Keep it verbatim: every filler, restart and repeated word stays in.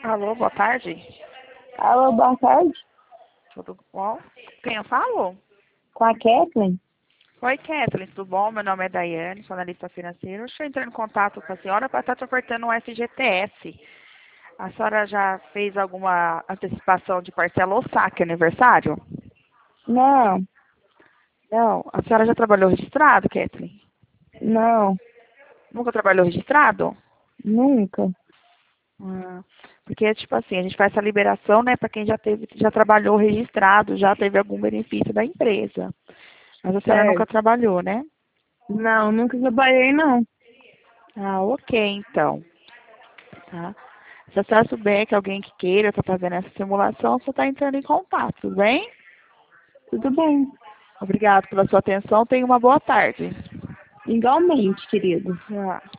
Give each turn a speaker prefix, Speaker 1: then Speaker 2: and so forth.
Speaker 1: Alô, boa tarde.
Speaker 2: Alô, boa tarde.
Speaker 1: Tudo bom? Quem eu falo?
Speaker 2: Com a Kathleen?
Speaker 1: Oi, Kathleen, tudo bom? Meu nome é Daiane, sou analista financeira. Eu estou entrando em contato com a senhora para estar te ofertando um F G T S. A senhora já fez alguma antecipação de parcela ou saque aniversário?
Speaker 2: Não,
Speaker 1: Não. A senhora já trabalhou registrado, Kathleen?
Speaker 2: não,
Speaker 1: Nunca trabalhou registrado?
Speaker 2: nunca.
Speaker 1: Ah, porque, tipo assim, a gente faz essa liberação, né, para quem já teve, já trabalhou registrado, já teve algum benefício da empresa. Mas a senhora nunca
Speaker 2: Certo.
Speaker 1: trabalhou, né?
Speaker 2: Não, nunca trabalhei, não.
Speaker 1: Ah, ok, então. Tá? Se a senhora souber que alguém que queira estar fazendo essa simulação, você está entrando em contato, tudo bem?
Speaker 2: Tudo bem.
Speaker 1: Obrigado pela sua atenção. Tenha uma boa tarde.
Speaker 2: Igualmente, querido.
Speaker 1: Tchau.